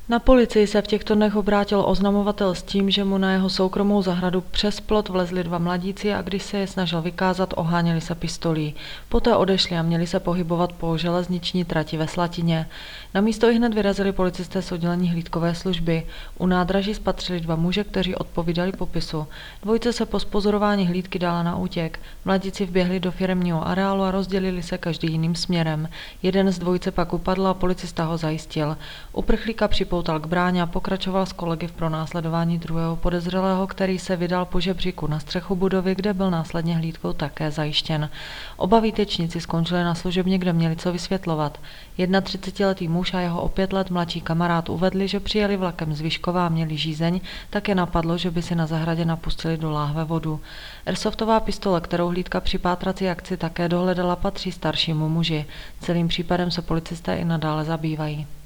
Na policii se v těchto dnech obrátil oznamovatel s tím, že mu na jeho soukromou zahradu přes plot vlezli dva mladíci a když se je snažil vykázat, oháněli se pistolí. Poté odešli a měli se pohybovat po železniční trati ve Slatině. Na místo ihned vyrazili policisté z oddělení hlídkové služby. U nádraží spatřili dva muže, kteří odpovídali popisu. Dvojice se po zpozorování hlídky dala na útěk. Mladíci vběhli do firemního areálu a rozdělili se každý jiným směrem. Jeden z dvojice pak upadl a policista ho zajistil. Uprchlíka připoutal k bráně a pokračoval s kolegy v pronásledování druhého podezřelého, který se vydal po žebříku na střechu budovy, kde byl následně hlídkou také zajištěn. Oba výtečníci skončili na služebně, kde měli co vysvětlovat. 31letý muž a jeho o 5 let mladší kamarád uvedli, že přijeli vlakem z Vyškova a měli žízeň, tak je napadlo, že by si na zahradě napustili do láhve vodu. Airsoftová pistole, kterou hlídka při pátrací akci také dohledala, patří staršímu muži. Celým případem se policisté i nadále zabývají.